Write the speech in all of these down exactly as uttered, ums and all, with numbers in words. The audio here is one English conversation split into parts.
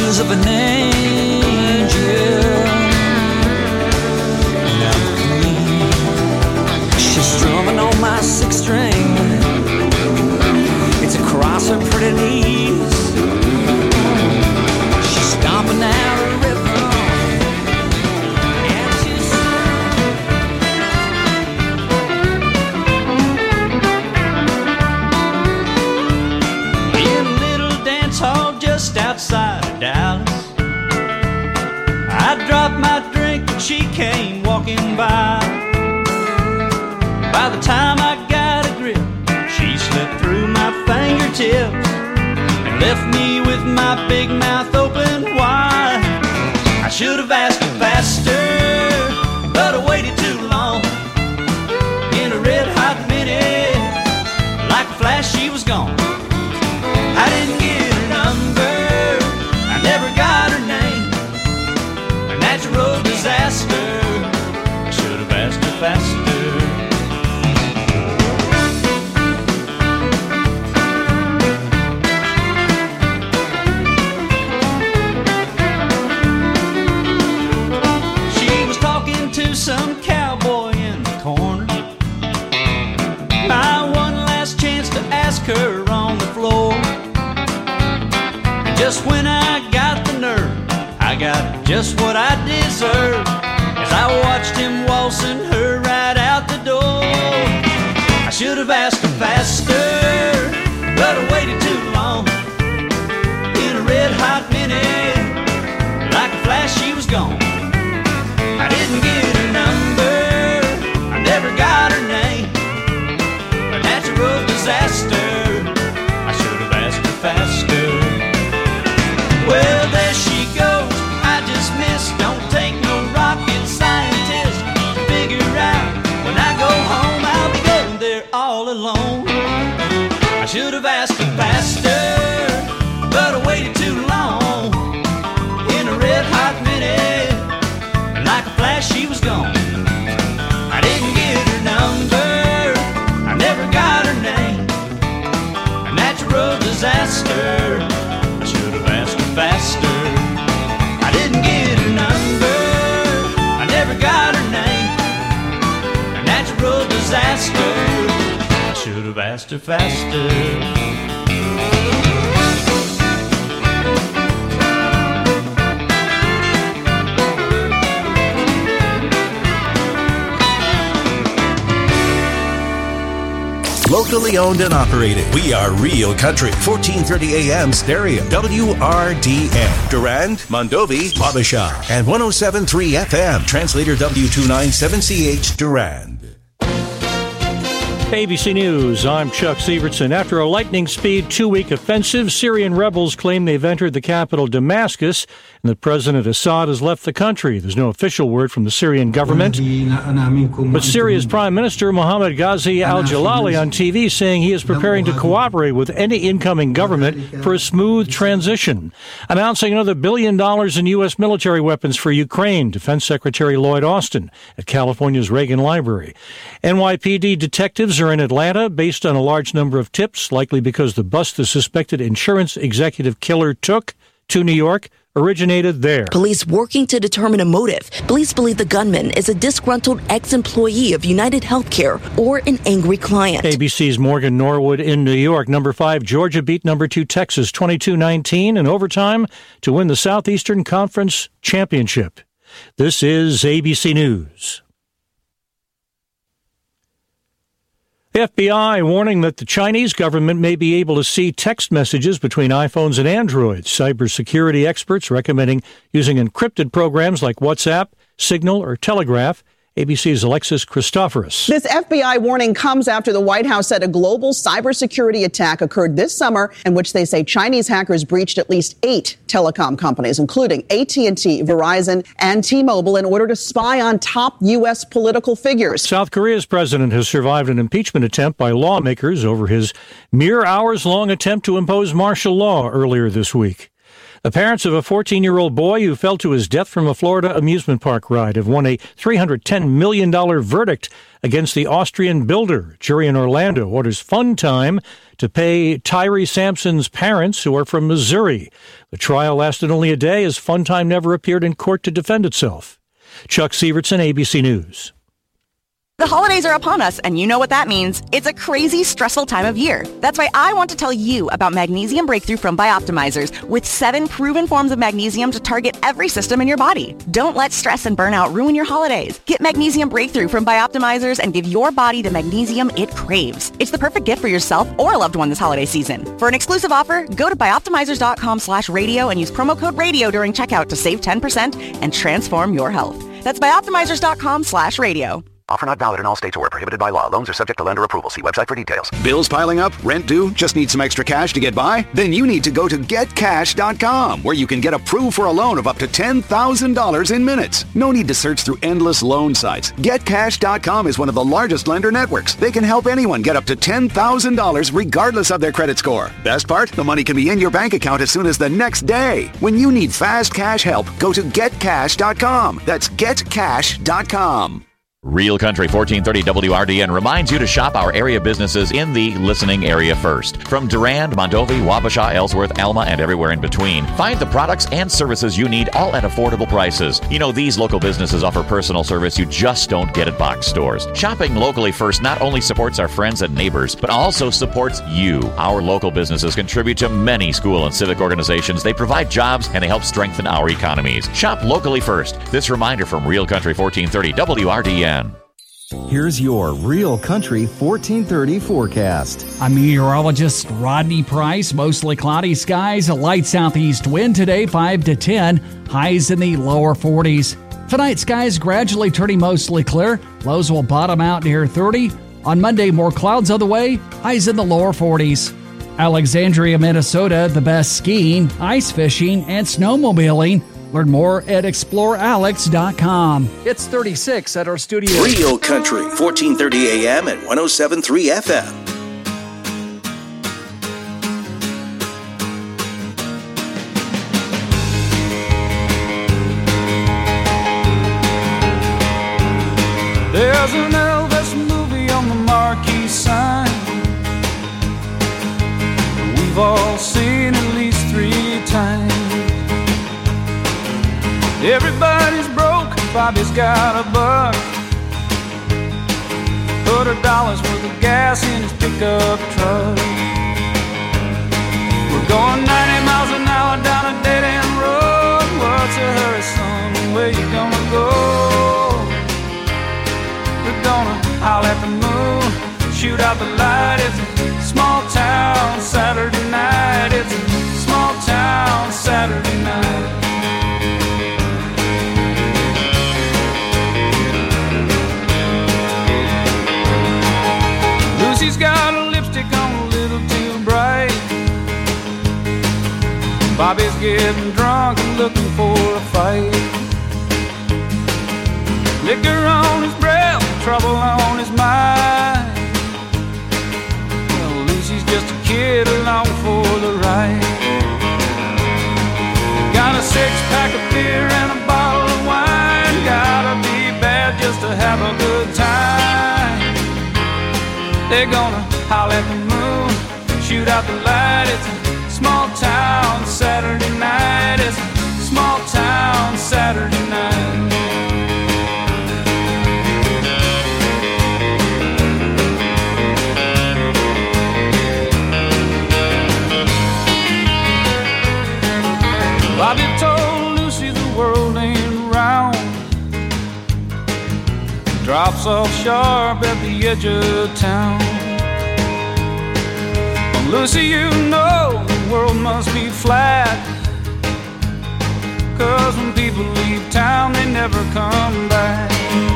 wings of an angel. And I'm free. She's strumming on my sixth string. It's across her pretty knees. She's stomping out a rhythm. And she's in a little dance hall just outside of Dallas. I dropped my drink and she came walking by. By the time I got a grip, she slipped through my fingertips and left me with my big mouth open wide. I should have asked her faster, but I waited too long. In a red hot minute, like a flash she was gone. I didn't get her number, I never got her name. A natural disaster, I should have asked her faster. Some cowboy in the corner. My one last chance to ask her on the floor. And just when I got the nerve, I got just what I deserved, as I watched him waltzing her right out the door. I should have asked her faster, but I waited too long. In a red hot minute, like a flash she was gone. I didn't get her number, I never got her name. A natural disaster, I should have asked her faster. Well, there she goes, I just missed. Don't take no rocket scientist to figure out when I go home I'll be going there all alone. I should have asked her faster, but I waited too long. In a red hot minute, like a flash she was gone. I didn't get her number, I never got her name. A natural disaster, I should have asked her faster. I didn't get her number, I never got her name. A natural disaster, I should have asked her faster. Locally owned and operated. We are Real Country. fourteen thirty A M stereo. W R D N. Durand, Mondovi, Wabasha. And one oh seven point three F M. Translator W two ninety-seven C H Durand. A B C News, I'm Chuck Sievertson. After a lightning-speed two-week offensive, Syrian rebels claim they've entered the capital Damascus and that President Assad has left the country. There's no official word from the Syrian government. But Syria's Prime Minister Mohammed Ghazi al-Jalali on T V saying he is preparing to cooperate with any incoming government for a smooth transition. Announcing another billion dollars in U S military weapons for Ukraine, Defense Secretary Lloyd Austin at California's Reagan Library. N Y P D detectives are in Atlanta based on a large number of tips, likely because the bus the suspected insurance executive killer took to New York originated there. Police working to determine a motive. Police believe the gunman is a disgruntled ex-employee of United Healthcare or an angry client. A B C's Morgan Norwood in New York. Number five, Georgia beat number two, Texas, twenty-two nineteen in overtime to win the Southeastern Conference Championship. This is A B C News. The F B I warning that the Chinese government may be able to see text messages between iPhones and Androids. Cybersecurity experts recommending using encrypted programs like WhatsApp, Signal, or Telegraph. A B C's Alexis Christoforous. This F B I warning comes after the White House said a global cybersecurity attack occurred this summer in which they say Chinese hackers breached at least eight telecom companies, including A T and T, Verizon, and T-Mobile, in order to spy on top U S political figures. South Korea's president has survived an impeachment attempt by lawmakers over his mere hours-long attempt to impose martial law earlier this week. The parents of a fourteen-year-old boy who fell to his death from a Florida amusement park ride have won a three hundred ten million dollars verdict against the Austrian builder. A jury in Orlando orders Fun Time to pay Tyree Sampson's parents, who are from Missouri. The trial lasted only a day as Fun Time never appeared in court to defend itself. Chuck Sievertson, A B C News. The holidays are upon us, and you know what that means. It's a crazy, stressful time of year. That's why I want to tell you about Magnesium Breakthrough from Bioptimizers, with seven proven forms of magnesium to target every system in your body. Don't let stress and burnout ruin your holidays. Get Magnesium Breakthrough from Bioptimizers and give your body the magnesium it craves. It's the perfect gift for yourself or a loved one this holiday season. For an exclusive offer, go to bioptimizers.com slash radio and use promo code radio during checkout to save ten percent and transform your health. That's bioptimizers.com slash radio. Offer not valid in all states or where prohibited by law. Loans are subject to lender approval. See website for details. Bills piling up? Rent due? Just need some extra cash to get by? Then you need to go to get cash dot com, where you can get approved for a loan of up to ten thousand dollars in minutes. No need to search through endless loan sites. get cash dot com is one of the largest lender networks. They can help anyone get up to ten thousand dollars regardless of their credit score. Best part? The money can be in your bank account as soon as the next day. When you need fast cash help, go to get cash dot com. That's get cash dot com. Real Country fourteen thirty W R D N reminds you to shop our area businesses in the listening area first. From Durand, Mondovi, Wabasha, Ellsworth, Alma, and everywhere in between, find the products and services you need, all at affordable prices. You know, these local businesses offer personal service you just don't get at box stores. Shopping locally first not only supports our friends and neighbors, but also supports you. Our local businesses contribute to many school and civic organizations. They provide jobs and they help strengthen our economies. Shop locally first. This reminder from Real Country fourteen thirty W R D N. Here's your Real Country fourteen thirty forecast. I'm meteorologist Rodney Price. Mostly cloudy skies, a light southeast wind today, five to ten, highs in the lower forties. Tonight, skies gradually turning mostly clear. Lows will bottom out near thirty. On Monday, more clouds on the way, highs in the lower forties. Alexandria, Minnesota, the best skiing, ice fishing, and snowmobiling. Learn more at explore alex dot com. It's thirty-six at our studio. Real Country, fourteen thirty A M and one oh seven point three F M. There's an Elvis movie on the marquee sign. We've all seen at least three times. Everybody's broke, Bobby's got a buck. Put a dollar's worth of gas in his pickup truck. We're going ninety miles an hour down a dead-end road. What's a hurry, son? Where you gonna go? We're gonna howl at the moon, shoot out the light. It's a small town Saturday night. It's a small town Saturday night. Lucy's got a lipstick on a little too bright. Bobby's getting drunk and looking for a fight. Liquor on his breath, trouble on his mind. Well, Lucy's just a kid along for the ride. Got a six-pack of beer and a bottle of wine. Gotta be bad just to have a good time. They're gonna howl at the moon, shoot out the light. It's a small town Saturday night. It's a small town Saturday night. Bobby told Lucy the world ain't round. Drops off sharp at the edge of town. Well, Lucy, you know the world must be flat, 'cause when people leave town they never come back.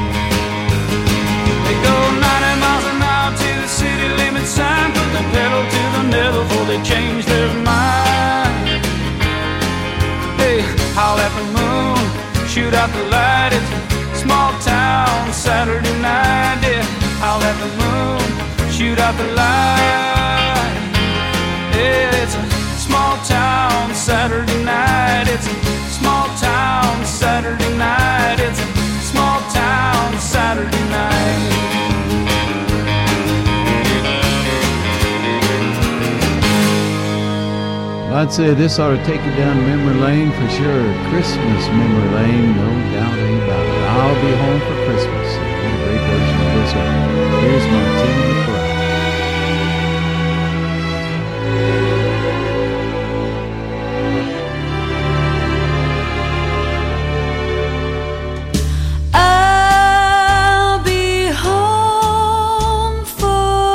They go ninety miles an hour to the city limit sign, put the pedal to the metal before they change their mind. They howl at the moon, shoot out the light. It's a small town Saturday night. Yeah, howl at the moon, shoot out the light. Yeah, it's a small town Saturday night. I'd say this ought to take you down memory lane for sure. Christmas memory lane, no doubt about it. I'll be home for Christmas. What a great version of this one. Here's Martina McBride. I'll be home for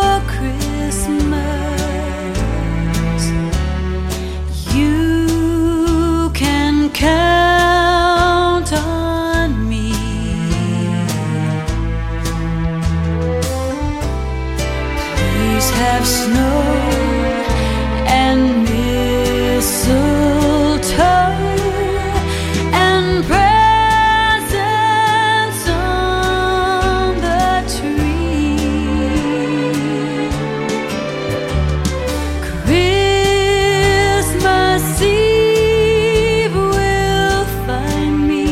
Christmas. You can count on me. Please have snow and mistletoe and presents on the tree. Christmas Eve will find me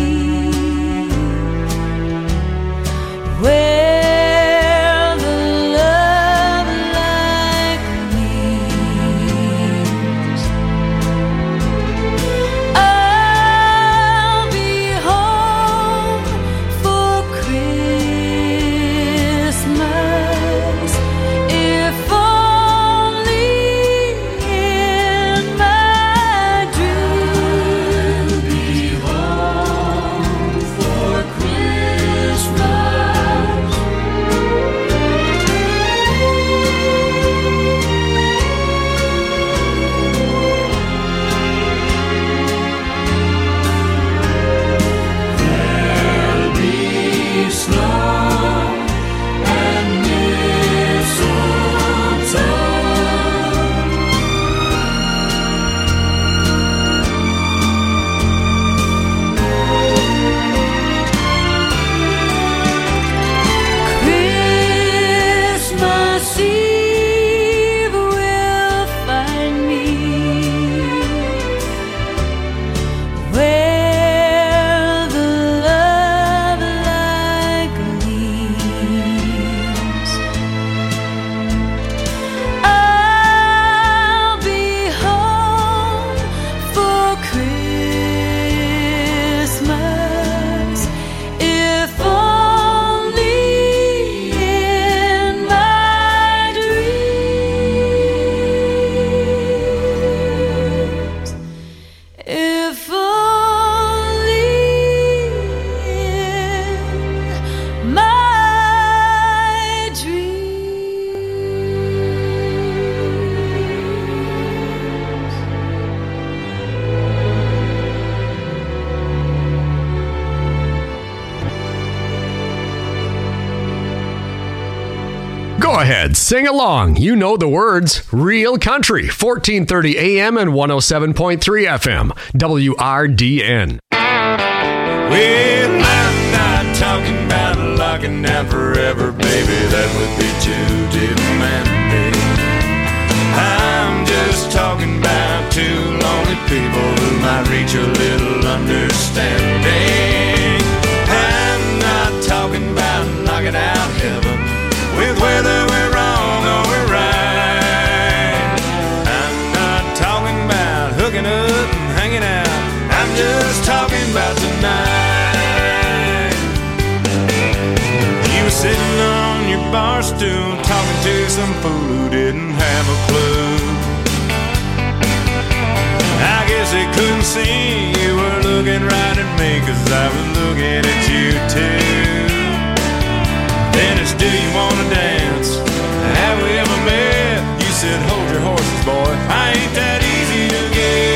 where the love light gleams. I'll be home for Christmas, if only in my dreams. I'll be home for Christmas. There'll be snow and Christmas Eve will find me where the love light gleams. I'll be home for Christmas, if only in my dreams. If only in my Go ahead, sing along. You know the words. Real Country, fourteen thirty A M and one oh seven point three F M, W R D N. Well, I'm not talking about locking down forever, baby. That would be too demanding. I'm just talking about two lonely people who might reach a little understanding. I'm not talking about knocking out heaven with whether we're wrong or we're right. I'm not talking about hooking up and hanging out. I'm just talking about tonight. You were sitting on your bar stool talking to some fool who didn't have a clue. I guess they couldn't see you were looking right at me, 'cause I was looking at you too. Then it's, do you wanna dance? Have we ever met? You said, hold your horses, boy, I ain't that easy to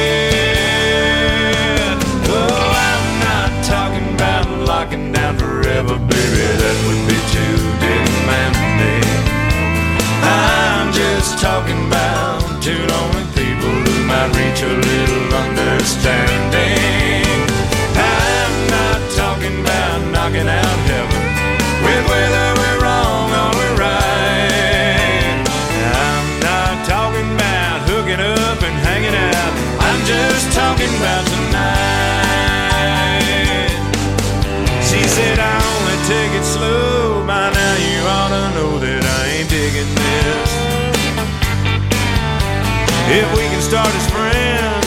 get. Oh, I'm not talking about locking down forever, baby, that would be too demanding. I'm just talking about two lonely people who might reach a little understanding. I'm not talking about knocking out heaven with whether we're wrong or we're right. I'm not talking about hooking up and hanging out. I'm just talking about tonight. She said, I only take it slow. By now you ought to know that I ain't digging this. If we can start as friends,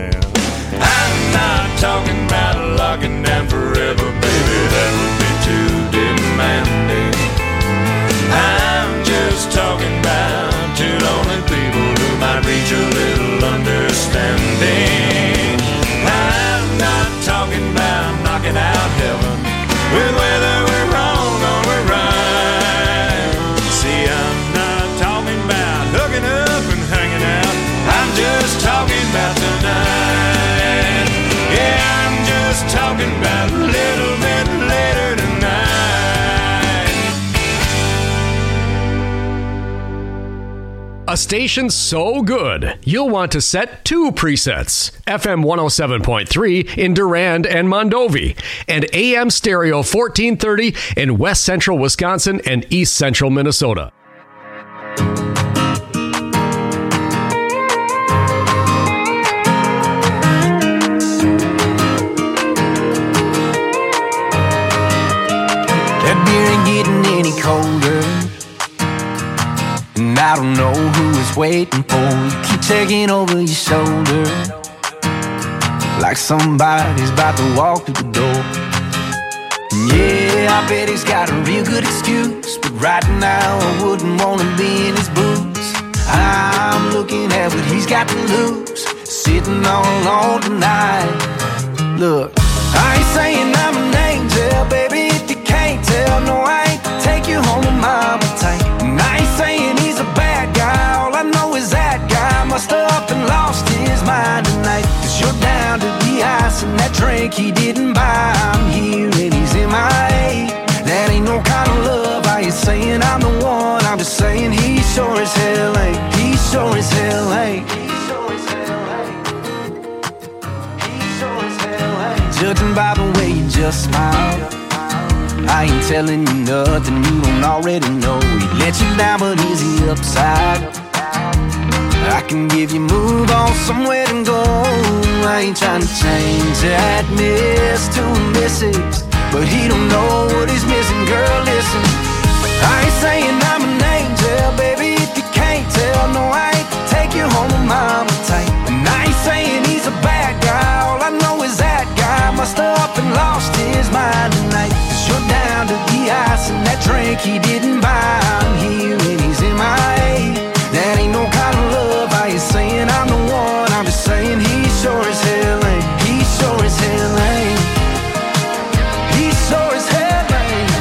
man. I'm not talking about locking down forever, baby, that would be too demanding. I'm just talking about two lonely people who might reach a little understanding. I'm not talking about knocking out heaven with whether we're wrong or we're right. See, I'm not talking about hooking up and hanging out. I'm just talking about tonight. Yeah, I'm just talking about a little bit later tonight. A station so good, you'll want to set two presets. F M one oh seven point three in Durand and Mondovi, and A M Stereo fourteen thirty in West Central Wisconsin and East Central Minnesota. That beer ain't getting any colder, and I don't know who is waiting for you. Keep checking over your shoulder like somebody's about to walk through the door. And yeah, I bet he's got a real good excuse, but right now I wouldn't want to be in his boots. I'm looking at what he's got to lose, sitting all alone tonight. Look, I ain't saying I'm an angel, baby, if you can't tell. No, I ain't take you home to mama tight. And I ain't saying he's a bad guy, all I know is that guy must have up and lost his mind tonight. Cause you're down to the ice and that drink he didn't buy. I'm here and he's in my A. That ain't no kind of love. I ain't saying I'm the one, I'm just saying he sure as hell ain't. He sure as hell ain't. Judging by the way you just smile, I ain't telling you nothing you don't already know. He let you down, but is he upside? I can give you move on somewhere to go. I ain't trying to change that miss to a missus, but he don't know what he's missing. Girl, listen, I ain't saying I'm an angel, baby, if you can't tell. No, I ain't take you home to mama tight. And I ain't saying he's a bad guy, all I know is that guy must have up and lost his mind tonight. Cause you're down to the ice and that drink he didn't buy. I'm here and he's in my A. That ain't no kind of love. I ain't saying I'm the one, I'm just saying he sure as hell ain't. He sure as hell ain't. He sure as hell ain't.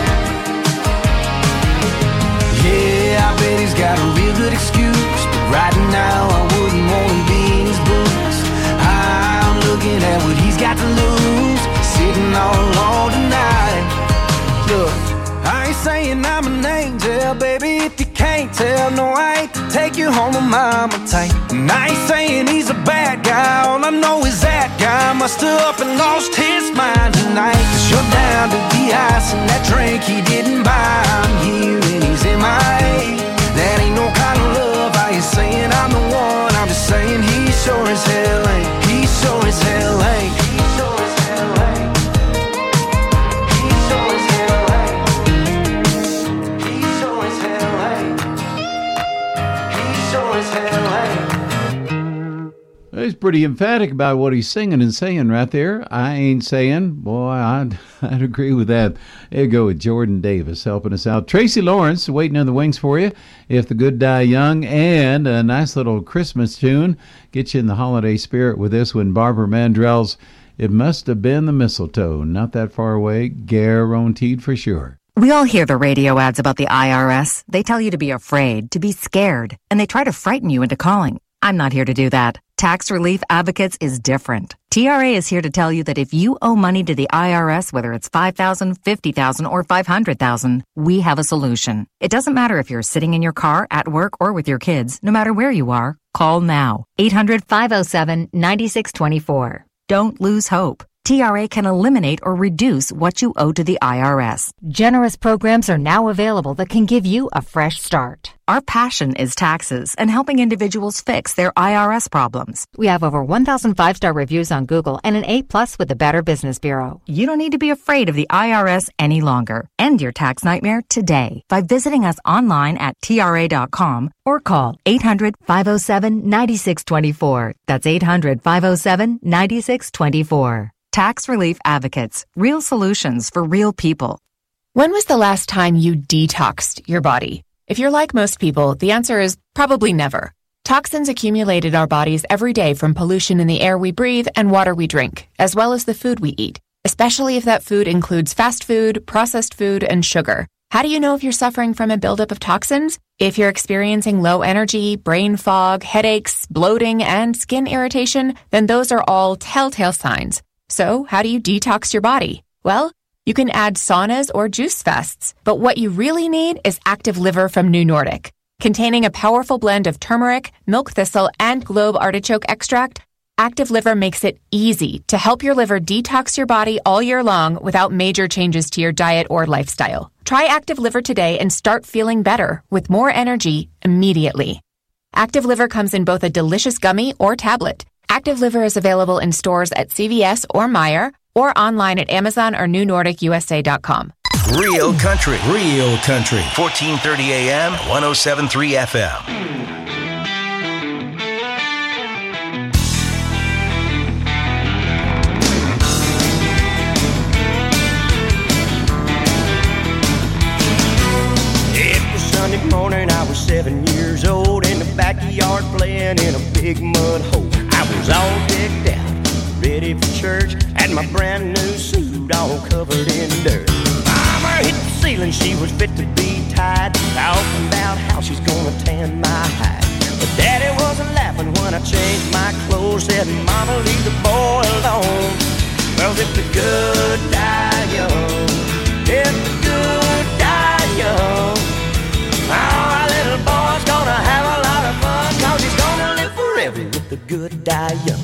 Yeah, I bet he's got a real good excuse, but right now I wouldn't want to be in his boots. I'm looking at what he's got to lose, sitting all alone tonight. Look, I ain't saying I'm an angel, baby, if you can't tell. No, I ain't take you home to mama tight. And I ain't saying he's a bad guy, all I know is that guy must have up and lost his mind tonight. Cause you're down to the ice and that drink he didn't buy. I'm here and he's in my A. That ain't no kind of love. I ain't saying I'm the one, I'm just saying he sure as hell ain't. He sure as hell ain't. He sure as hell ain't. He sure as hell ain't. He sure as hell ain't. He sure as hell ain't. He's pretty emphatic about what he's singing and saying right there. I ain't saying. Boy, I'd, I'd agree with that. There you go with Jordan Davis helping us out. Tracy Lawrence waiting in the wings for you. If the Good Die Young, and a nice little Christmas tune. Get you in the holiday spirit with this one. Barbara Mandrell's It Must Have Been the Mistletoe. Not that far away. Guaranteed for sure. We all hear the radio ads about the I R S. They tell you to be afraid, to be scared, and they try to frighten you into calling. I'm not here to do that. Tax Relief Advocates is different. T R A is here to tell you that if you owe money to the I R S, whether it's five thousand dollars, fifty thousand dollars, or five hundred thousand dollars, we have a solution. It doesn't matter if you're sitting in your car, at work, or with your kids. No matter where you are, call now. eight hundred, five oh seven, nine six two four. Don't lose hope. T R A can eliminate or reduce what you owe to the I R S. Generous programs are now available that can give you a fresh start. Our passion is taxes and helping individuals fix their I R S problems. We have over one thousand five-star reviews on Google and an A plus with the Better Business Bureau. You don't need to be afraid of the I R S any longer. End your tax nightmare today by visiting us online at T R A dot com or call eight hundred, five oh seven, nine six two four. That's eight hundred, five oh seven, nine six two four. Tax Relief Advocates. Real solutions for real people. When was the last time you detoxed your body? If you're like most people, the answer is probably never. Toxins accumulate in our bodies every day from pollution in the air we breathe and water we drink, as well as the food we eat, especially if that food includes fast food, processed food, and sugar. How do you know if you're suffering from a buildup of toxins? If you're experiencing low energy, brain fog, headaches, bloating, and skin irritation, then those are all telltale signs. So, how do you detox your body? Well, you can add saunas or juice fasts, but what you really need is Active Liver from New Nordic. Containing a powerful blend of turmeric, milk thistle, and globe artichoke extract, Active Liver makes it easy to help your liver detox your body all year long without major changes to your diet or lifestyle. Try Active Liver today and start feeling better with more energy immediately. Active Liver comes in both a delicious gummy or tablet. Active Liver is available in stores at C V S or Meijer or online at Amazon or New Nordic U S A dot com. Real country, real country. fourteen thirty A M, one oh seven point three F M. It was Sunday morning, I was seven years old, in the backyard playing in a big mud hole. I was all decked out, ready for church, had my brand new suit all covered in dirt. Mama hit the ceiling, she was fit to be tied, talking about how she's gonna tan my hide. But Daddy wasn't laughing when I changed my clothes, said, Mama, leave the boy alone. Well, if the good die young, if the good die young, our little boy's gonna have a lot of fun, cause he's gonna live forever if the good die young.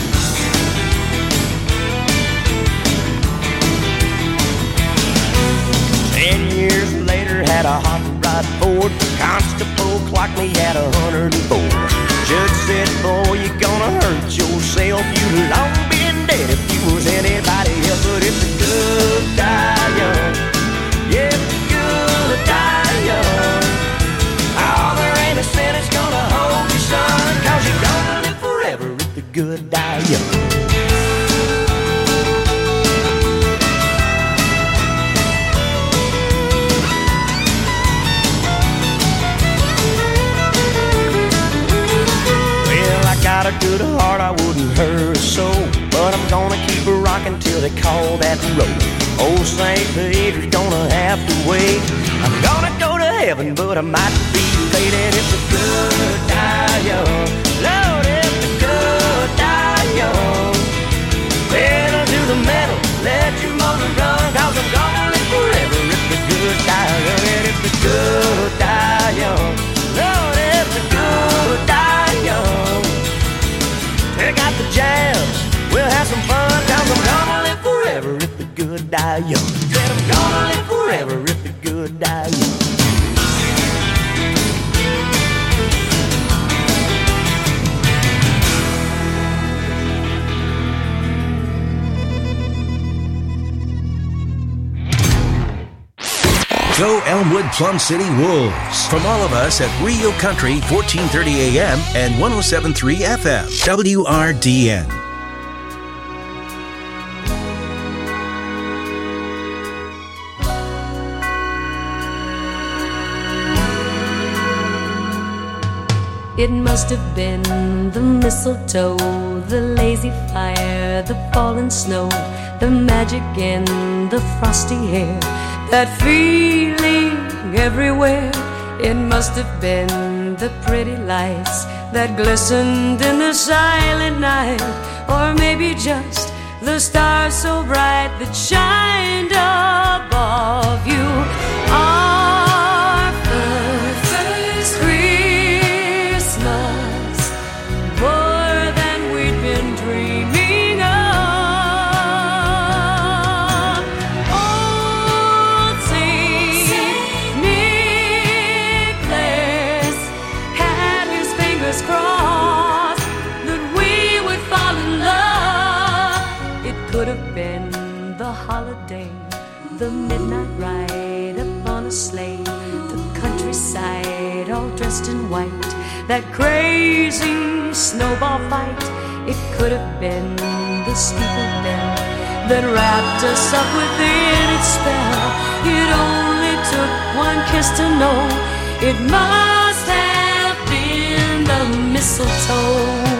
Ten years later, had a hot rod Ford. Constable clocked me at a hundred and four. Judge said, boy, you're gonna hurt yourself. You'd long been dead if you was anybody else. But if the good die young, yeah, if the good die young, oh, there ain't a sin that's gonna hold you, son, cause you're gonna live forever if the good die young. Got a good heart, I wouldn't hurt a soul, but I'm gonna keep her rocking till they call that road. Old Saint Peter's gonna have to wait. I'm gonna go to heaven, but I might be late. And if the good die young, Lord, if the good die young, pedal to the metal, let your motor run, cause I'm gonna live forever if the good die young. And if the good die young, Lord, if the good die young, check out the jams, we'll have some fun, cause I'm gonna live forever if the good die young. Said I'm gonna live forever if the good die young. Go Elmwood Plum City Wolves. From all of us at Real Country, fourteen thirty A M and one oh seven point three F M, W R D N. It must have been the mistletoe, the lazy fire, the fallen snow, the magic in the frosty air, that feeling everywhere. It must have been the pretty lights that glistened in the silent night, or maybe just the stars so bright that shined above you. Our first Christmas, more than we'd been dreaming of. could have been the holiday, the midnight ride upon a sleigh, the countryside all dressed in white, that crazy snowball fight. It could have been the steeple bell that wrapped us up within its spell. It only took one kiss to know it must have been the mistletoe.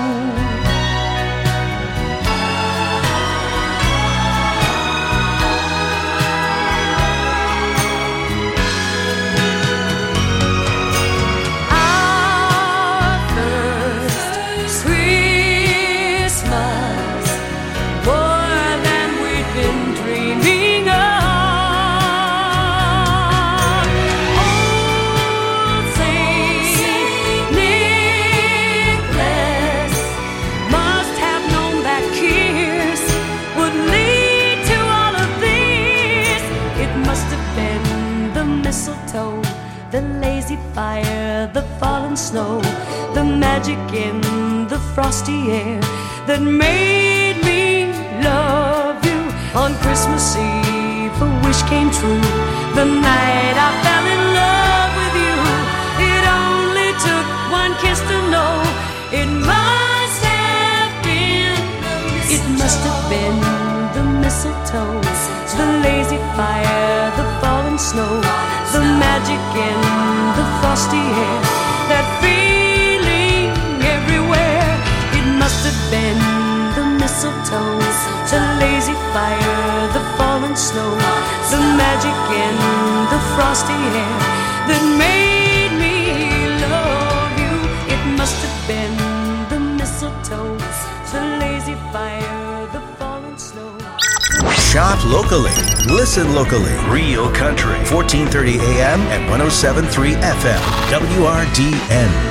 The lazy fire, the fallen snow, the magic in the frosty air that made me love you. On Christmas Eve a wish came true, the night I fell in love with you. It only took one kiss to know it must have been, it must have been the mistletoe, the lazy fire, the fallen snow, the magic in the frosty air, that feeling everywhere. It must have been the mistletoe, the lazy fire, the fallen snow, the magic in the frosty air that made me love you. It must have been the mistletoe, the lazy fire, the fallen snow. Shop locally. Listen locally. Real Country. fourteen thirty A M and one oh seven point three F M. W R D N.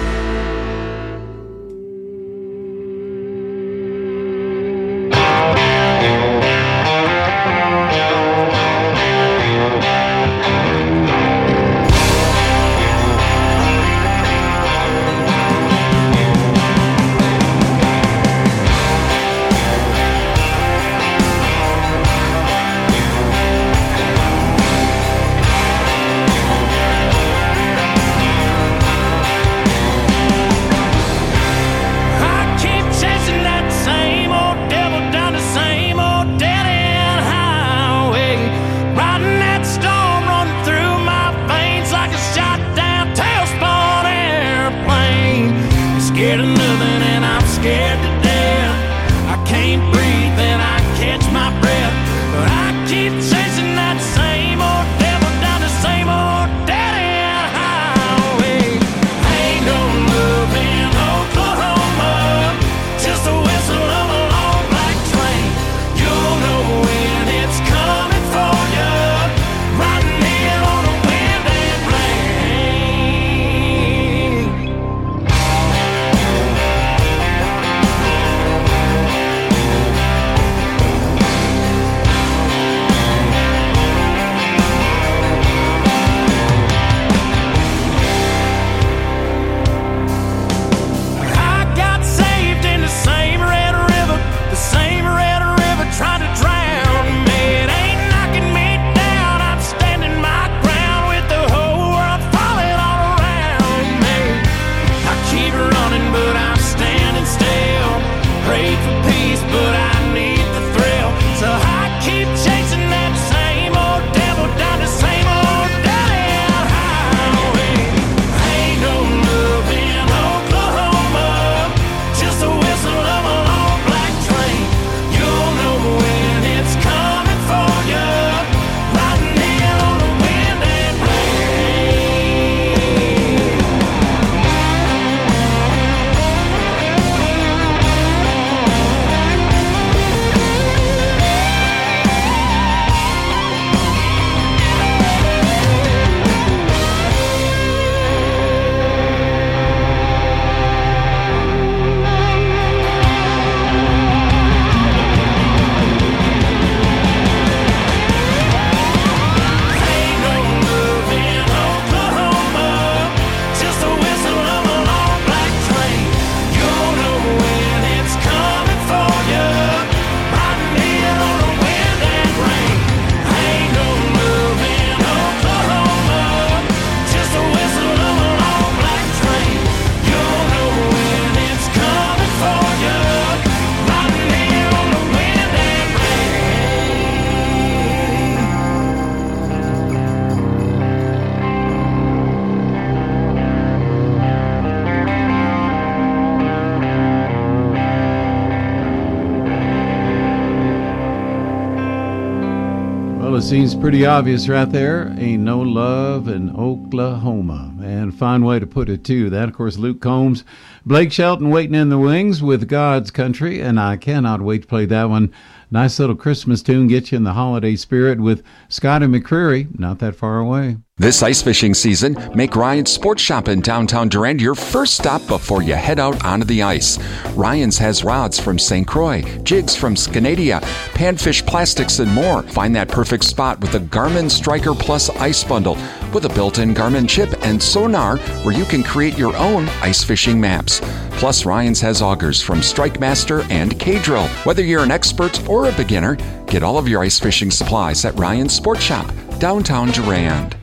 Well, it seems pretty obvious right there. Ain't no love in Oklahoma. And fine way to put it, too. That, of course, Luke Combs. Blake Shelton waiting in the wings with God's Country, and I cannot wait to play that one. Nice little Christmas tune, get you in the holiday spirit with Scotty McCreery, not that far away. This ice fishing season, make Ryan's Sports Shop in downtown Durand your first stop before you head out onto the ice. Ryan's has rods from Saint Croix, jigs from Scanadia, panfish plastics, and more. Find that perfect spot with the Garmin Striker Plus Ice Bundle with a built-in Garmin chip and sonar where you can create your own ice fishing maps. Plus, Ryan's has augers from Strike Master and K-Drill. Whether you're an expert or a beginner, get all of your ice fishing supplies at Ryan's Sports Shop, downtown Durand.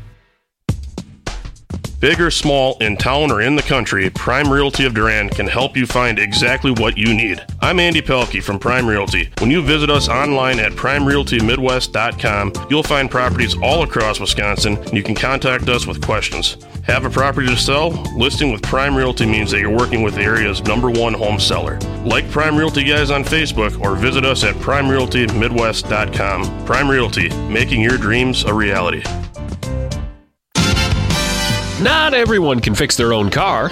Big or small, in town or in the country, Prime Realty of Durand can help you find exactly what you need. I'm Andy Pelkey from Prime Realty. When you visit us online at prime realty midwest dot com, you'll find properties all across Wisconsin, and you can contact us with questions. Have a property to sell? Listing with Prime Realty means that you're working with the area's number one home seller. Like Prime Realty Guys on Facebook or visit us at prime realty midwest dot com. Prime Realty, making your dreams a reality. Not everyone can fix their own car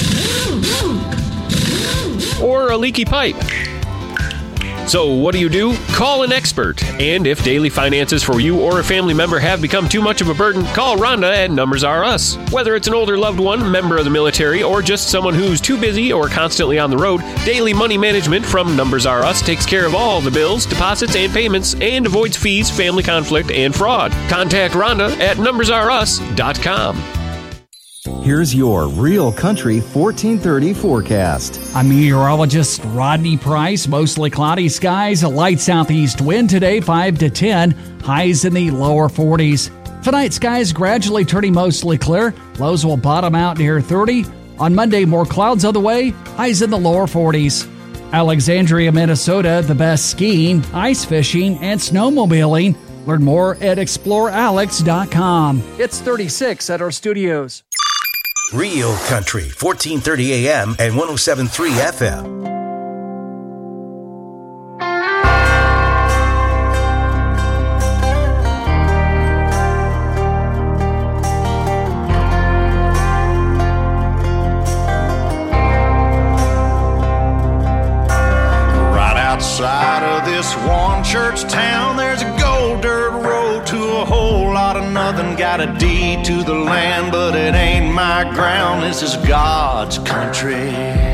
or a leaky pipe. So what do you do? Call an expert. And if daily finances for you or a family member have become too much of a burden, call Rhonda at Numbers R Us. Whether it's an older loved one, member of the military, or just someone who's too busy or constantly on the road, Daily Money Management from Numbers R Us takes care of all the bills, deposits, and payments and avoids fees, family conflict, and fraud. Contact Rhonda at numbers r us dot com. Here's your Real Country fourteen thirty forecast. I'm meteorologist Rodney Price. Mostly cloudy skies, a light southeast wind today, five to ten. Highs in the lower forties. Tonight, skies gradually turning mostly clear. Lows will bottom out near thirty. On Monday, more clouds on the way. Highs in the lower forties. Alexandria, Minnesota, the best skiing, ice fishing, and snowmobiling. Learn more at explore alex dot com. It's thirty-six at our studios. Real Country, fourteen thirty A M and one oh seven point three F M. Right outside of this one church town, there's a gold dirt road to a whole lot of nothing. Got a deed to the land, but it ain't my ground. This is God's country.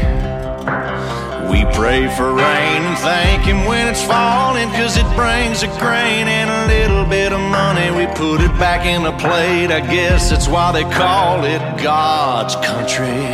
We pray for rain and thank Him when it's falling, 'cause it brings a grain and a little bit of money. We put it back in the plate. I guess that's why they call it God's country.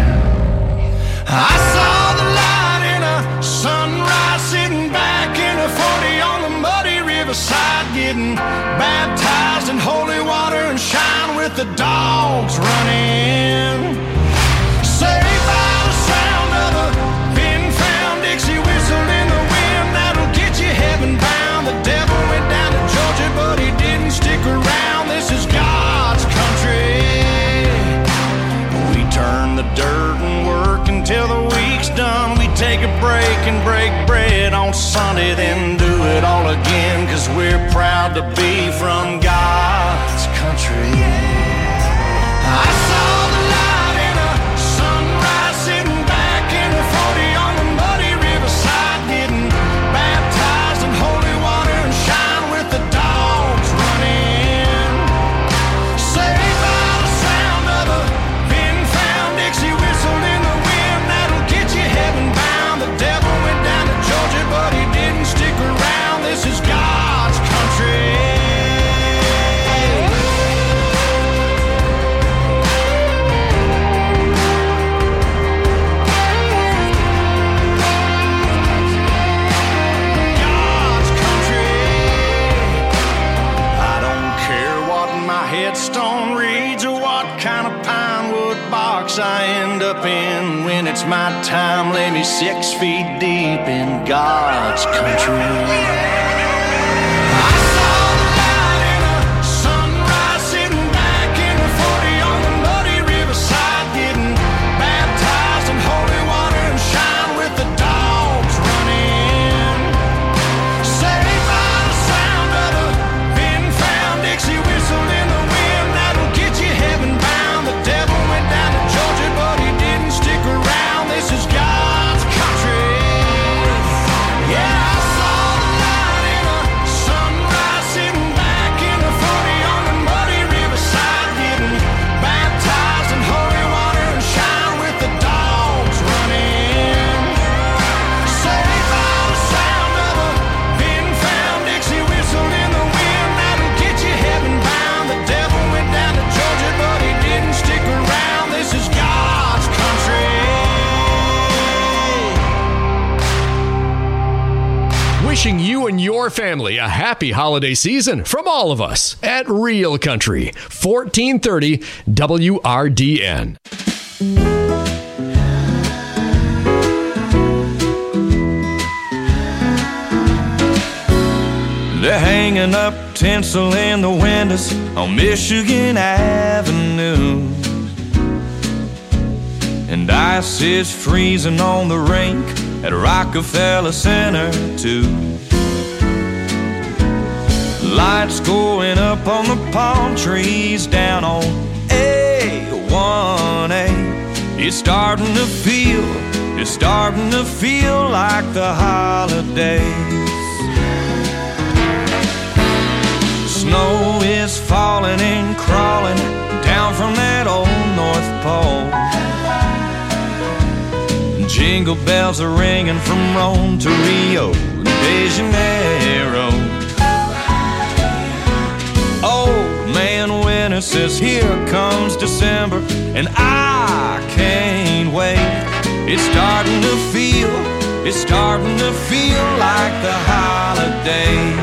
I saw the light in a sunrise, sitting back in a forty on the muddy riverside, getting baptized in holy water and shine with the dogs running. Saved by the sound of a pin-found Dixie whistle in the wind that'll get you heaven bound. The devil went down to Georgia, but he didn't stick around. This is God's country. We turn the dirt and work until the week's done. We take a break and break bread on Sunday, then do it all again, 'cause we're proud to be from God's country. I saw the light in a sunrise, sitting back in a forty on the muddy riverside, getting baptized in holy water and shine with the dogs running. Saved by the sound of a pin-found Dixie whistle in the wind that'll get you heaven bound. The devil went down to Georgia, but he didn't stick around. This is God's country. Headstone reads or what kind of pine wood box I end up in. When it's my time, lay me six feet deep in God's country. Wishing you and your family a happy holiday season from all of us at Real Country, fourteen thirty W R D N. They're hanging up tinsel in the windows on Michigan Avenue, and ice is freezing on the rink at Rockefeller Center too. Lights going up on the palm trees down on A one A. It's starting to feel, it's starting to feel like the holidays. Snow is falling and crawling down from that old North Pole. Jingle bells are ringing from Rome to Rio de Janeiro. Old man winter says here comes December, and I can't wait. It's starting to feel, it's starting to feel like the holidays.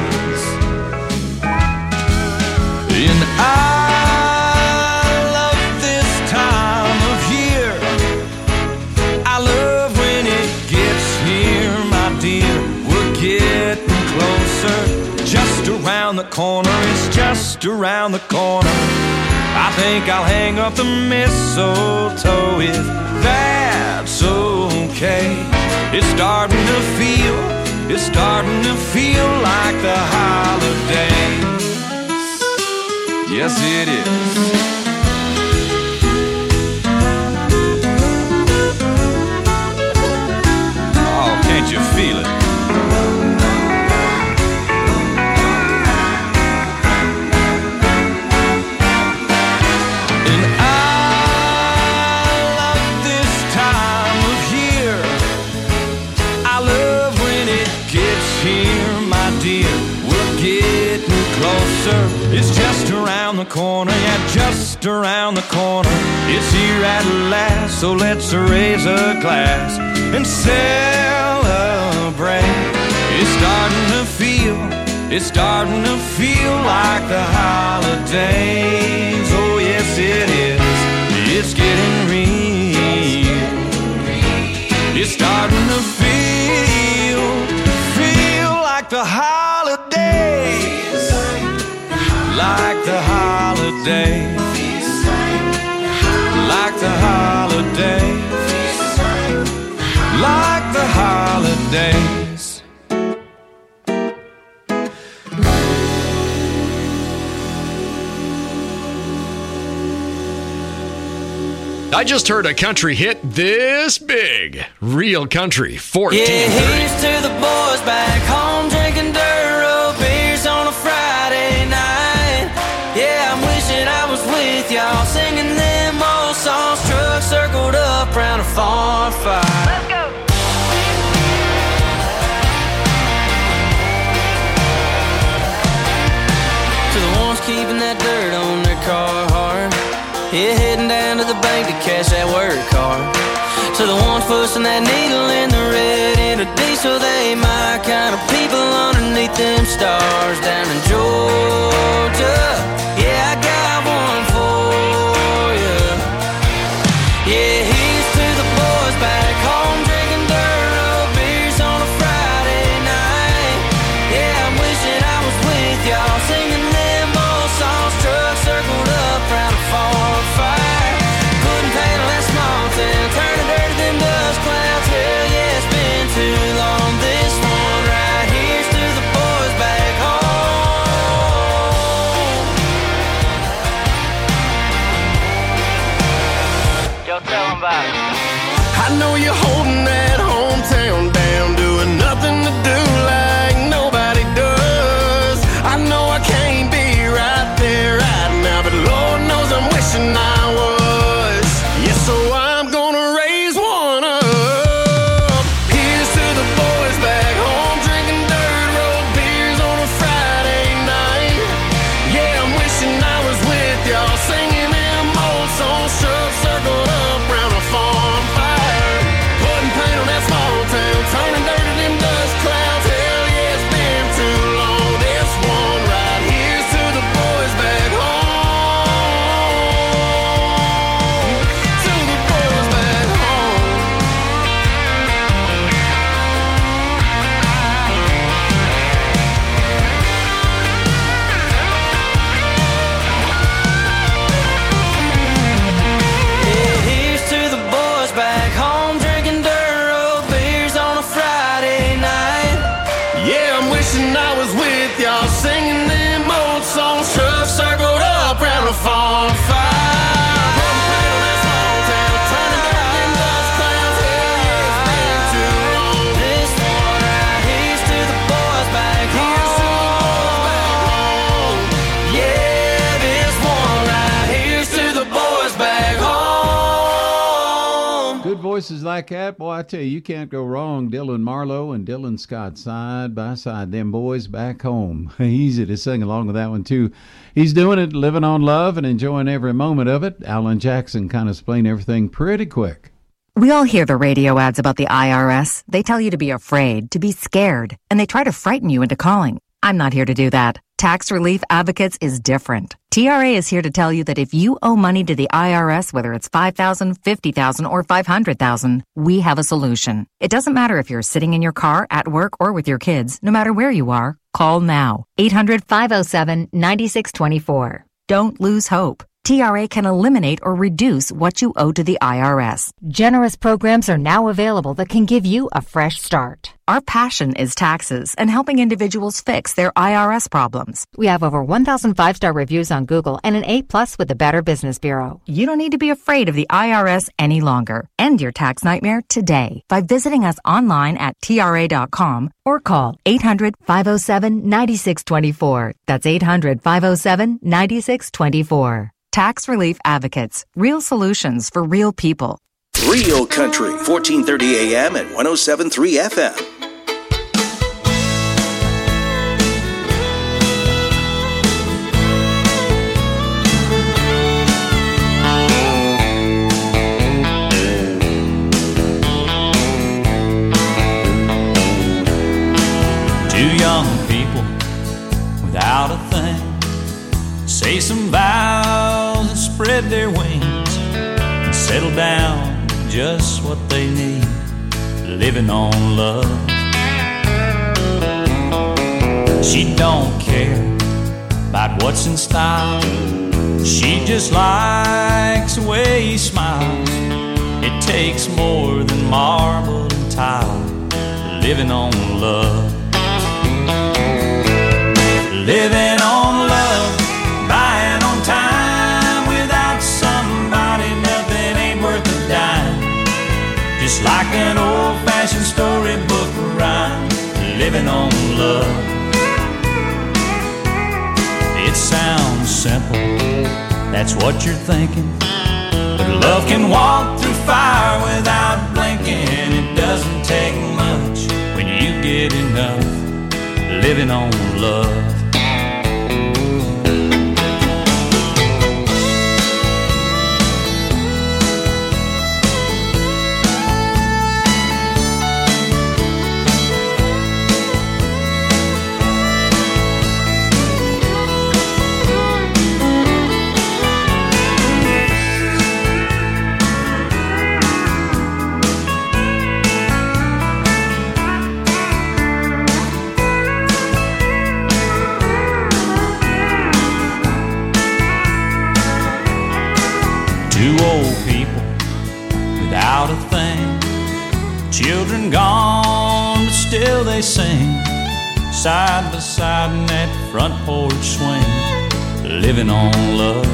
And I love this time of year. I love when it gets here, my dear. We're getting closer, just around the corner. It's just around the corner. I think I'll hang up the mistletoe if that's okay. It's starting to feel, it's starting to feel like the holidays. Yes, it is. Oh, can't you feel it? And I love this time of year. I love when it gets here, my dear. We're getting closer. It's just around the corner, yeah, just around the corner. It's here at last, so let's raise a glass and celebrate. It's starting to feel, it's starting to feel like the holidays. Oh yes it is, it's getting real. It's starting to feel, feel like the holidays. Like the holidays, like the holidays, like the holidays. I just heard a country hit this big. Real Country, fourteen thirty. Yeah, here's to the boys back home drinking Duro beers on a Friday night. Yeah, I'm wishing I was with y'all singing them old songs. Trucks circled up round a farm fire. Let's go. To the ones keeping that dirt on their car hard. Yeah, heading down to the bank to cash that work card. To the ones pushing that needle in the red in a diesel, they my kind of people underneath them stars down in Georgia. Yeah, I got one for you. Yeah, here's to the boys back home drinking Duro beers on a Friday night. Yeah, I'm wishing I was with y'all singing them old songs. Trucks circled up round a farm fire. Couldn't handle that small town, turning dirty them dust clouds. Hell yeah, it's been too long. This one right here's to the boys back home. was with y'all singing them old songs. Trucks circled up round a farm fire. Voices like that, boy, I tell you, you can't go wrong. Dylan Marlowe and Dylan Scott side by side. Them boys back home. Easy to sing along with that one, too. He's doing it, living on love and enjoying every moment of it. Alan Jackson kind of explained everything pretty quick. We all hear the radio ads about the I R S. They tell you to be afraid, to be scared, and they try to frighten you into calling. I'm not here to do that. Tax Relief Advocates is different. T R A is here to tell you that if you owe money to the I R S, whether it's five thousand dollars, fifty thousand dollars, or five hundred thousand dollars, we have a solution. It doesn't matter if you're sitting in your car, at work, or with your kids. No matter where you are, call now. eight hundred, five oh seven, nine six two four. Don't lose hope. T R A can eliminate or reduce what you owe to the I R S. Generous programs are now available that can give you a fresh start. Our passion is taxes and helping individuals fix their I R S problems. We have over one thousand five-star reviews on Google and an A plus with the Better Business Bureau. You don't need to be afraid of the I R S any longer. End your tax nightmare today by visiting us online at T R A dot com or call eight hundred, five oh seven, nine six two four. That's eight hundred, five oh seven, nine six two four. Tax Relief Advocates. Real solutions for real people. Real Country, fourteen thirty A M and one oh seven point three F M. Two young people without a thing say some vows and spread their wings and settle down just what they need, living on love. She don't care about what's in style. She just likes the way he smiles. It takes more than marble and tile, living on love. Living on love, buying on time. Without somebody, nothing ain't worth a dime. Just like an old-fashioned storybook rhyme, living on love. It sounds simple, that's what you're thinking. But love can walk through fire without blinking. It doesn't take much when you get enough, living on love. Children gone, but still they sing, side by side in that front porch swing, living on love.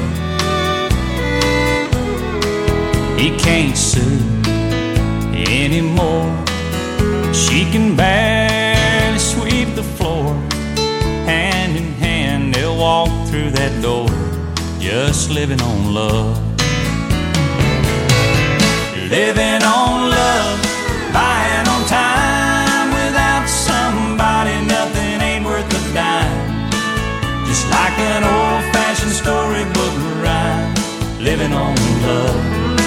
He can't sue anymore. She can barely sweep the floor. Hand in hand they'll walk through that door, just living on love. Living on love, buying on time. Without somebody, nothing ain't worth a dime. Just like an old-fashioned storybook rhyme, living on love.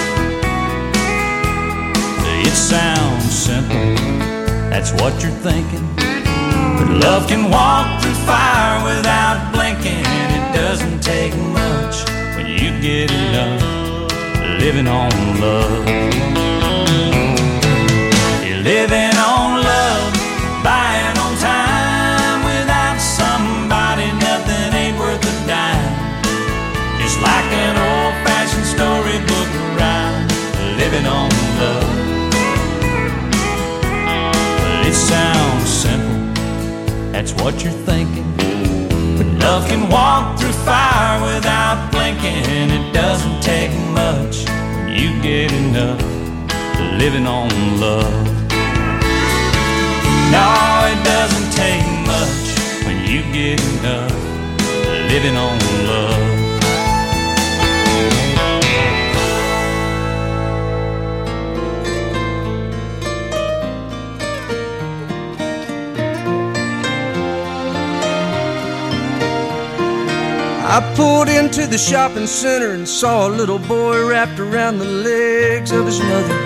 It sounds simple, that's what you're thinking. But love can walk through fire without blinking. It doesn't take much when you get enough, living on love. You're living on love, buying on time. Without somebody, nothing ain't worth a dime. Just like an old-fashioned storybook rhyme, living on love. It sounds simple, that's what what you're thinking. But love can walk through fire without blinking. It doesn't take much when you get enough living on love. No, it doesn't take much when you get enough living on love. I pulled into the shopping center and saw a little boy wrapped around the legs of his mother.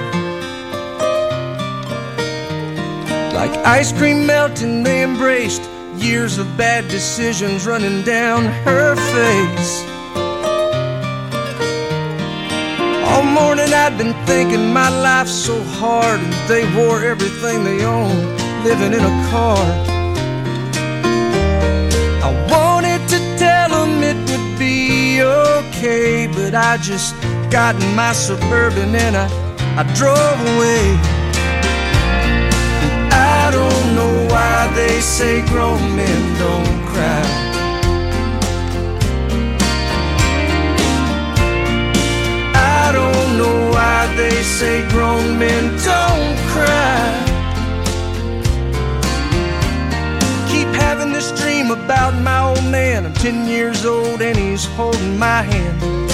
Like ice cream melting, they embraced, years of bad decisions running down her face. All morning I'd been thinking my life's so hard, and they wore everything they owned, living in a car. I wanted to tell them it would be okay, but I just got in my Suburban and I, I drove away. And I don't know why they say grown men don't cry. I don't know why they say grown men don't cry. Having this dream about my old man. I'm ten years old and he's holding my hand.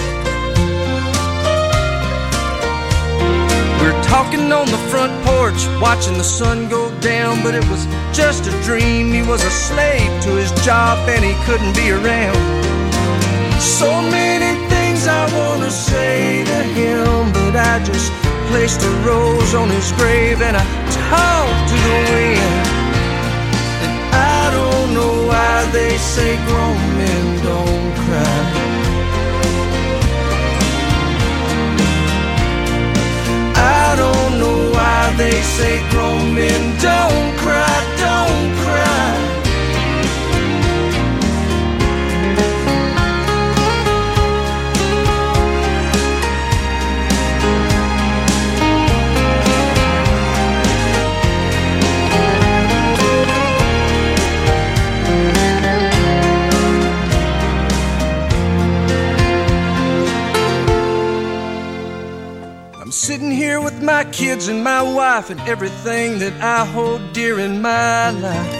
We're talking on the front porch, watching the sun go down, but it was just a dream. He was a slave to his job and he couldn't be around. So many things I want to say to him, but I just placed a rose on his grave and I talked to the wind. I don't know why they say grown men don't cry. I don't know why they say grown men don't cry, don't cry. Sitting here with my kids and my wife and everything that I hold dear in my life.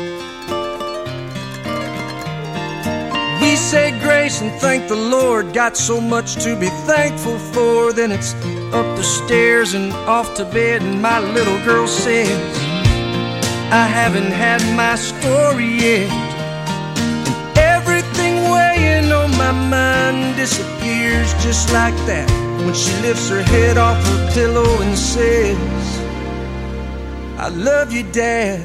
We say grace and thank the Lord, got so much to be thankful for. Then it's up the stairs and off to bed, and my little girl says, I haven't had my story yet. And everything weighing on my mind disappears just like that when she lifts her head off her pillow and says, I love you, Dad.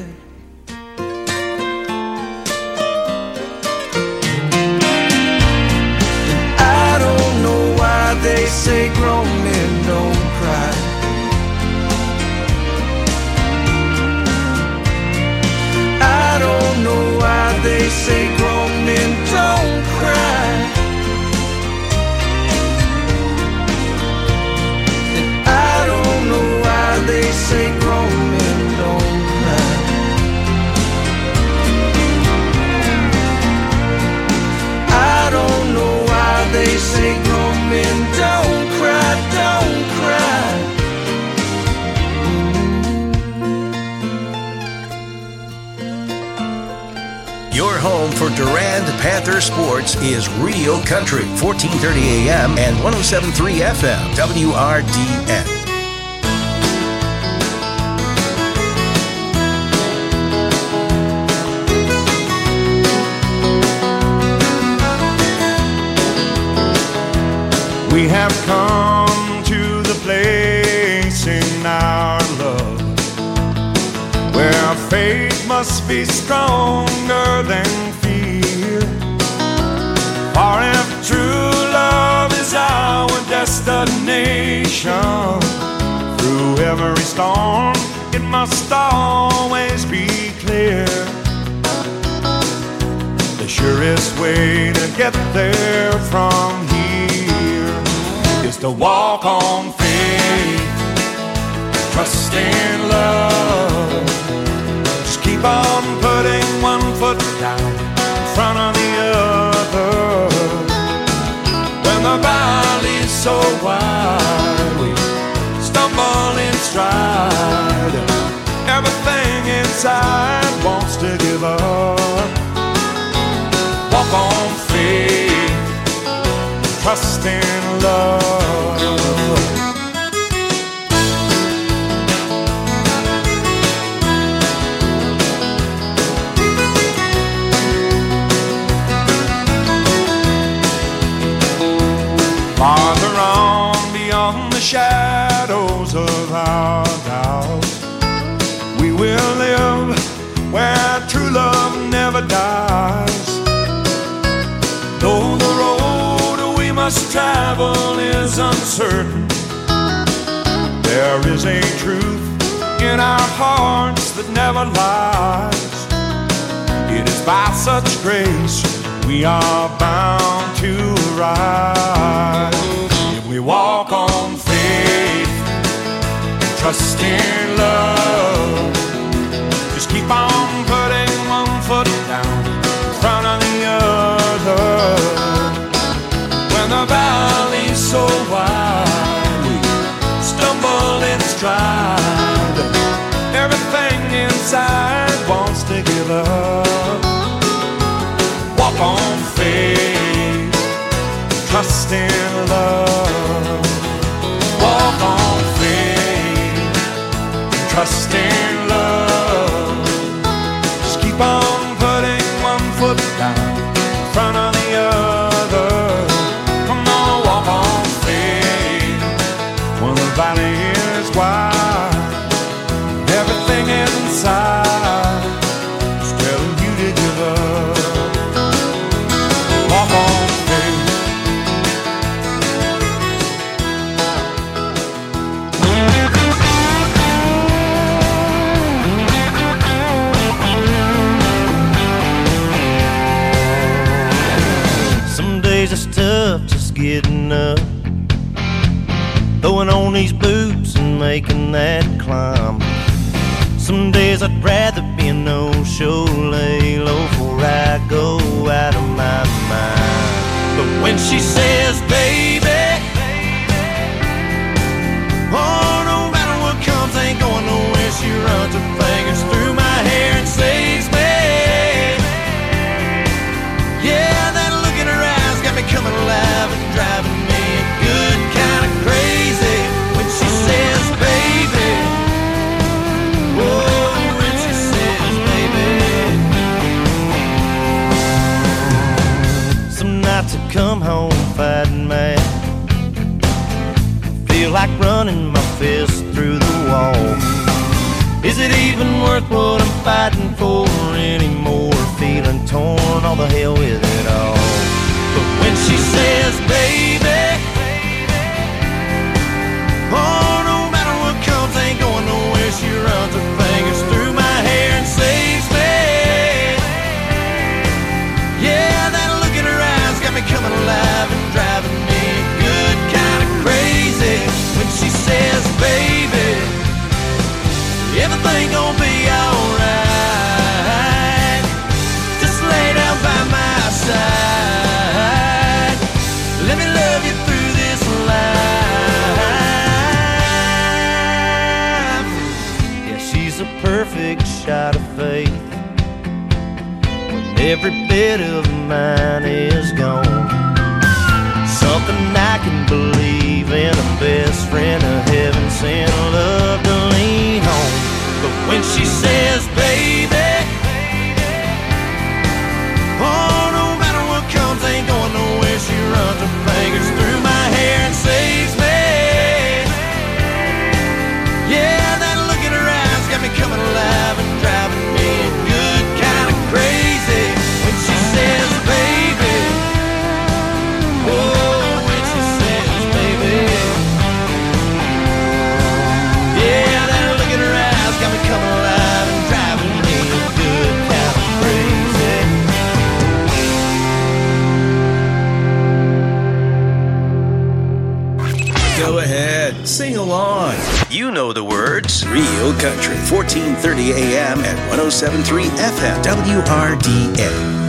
And I don't know why they say grown men don't cry. I don't know why they say grown men don't cry. They say grown men don't cry. I don't know why they say grown men don't cry, don't cry. Your home for Durand Panther sports is Real Country, fourteen thirty A M and one oh seven point three F M, W R D N. We have come to the place in our love where our faith must be stronger than fear. For if true love is our destination, through every storm it must always be clear. The surest way to get there from here is to walk on faith, trust in love. Just keep on putting one foot foot down in front of the other. When the valley's so wide, we stumble in stride. Everything inside wants to give up. Walk on faith, trust in love. Farther on beyond the shadows of our doubts, we will live where true love never dies. Though the road we must travel is uncertain, there is a truth in our hearts that never lies. It is by such grace we are bound to rise. If we walk on faith and trust in love, just keep on putting one foot down in front of the other. When the valley's so wide, we stumble in stride. Everything inside wants to give up. Walk on faith, trust in love. Walk on faith, trust in love. Just keep on putting one foot down in front of the other. Come on, walk on faith when the valley is wide. Everything inside is telling you to give up. Walk on faith. Some days it's tough just getting up, throwing on these boots and making that climb. Some days I'd rather be a no-show, lay low before I go out of my mind. But when she says, baby, oh, no matter what comes, ain't going nowhere, she runs her fingers through my hair and saves me. Yeah, that look in her eyes got me coming alive and driving me good kind of crazy. When she says, baby, oh, when she says, baby. Some nights I come home fighting mad, feel like running my fist through the wall. Is it even worth what I'm fighting for anymore? Feeling torn, all the hell with it all. But when she says, baby, oh, no matter what comes, ain't going nowhere, she runs her fingers through my hair and saves me. Yeah, that look in her eyes got me coming alive and driving me good kind of crazy. When she says, baby, everything gonna be alright, just lay down by my side, let me love you through this life. Yeah, she's a perfect shot of faith when every bit of mine is gone. Something I can believe in, a best friend, a heaven sent love to lean on. But when she says, baby, oh, no matter what comes, ain't going nowhere, she runs her fingers through my hair and saves me. Yeah, that look in her eyes got me coming alive and driving me good kind of crazy. When she says, baby, oh, when she says, baby, yeah, that look in her eyes got me coming alive and driving me good kind of crazy. Go ahead, sing along. You know the words. Real Country, fourteen thirty A M and one oh seven point three F M, W R D A.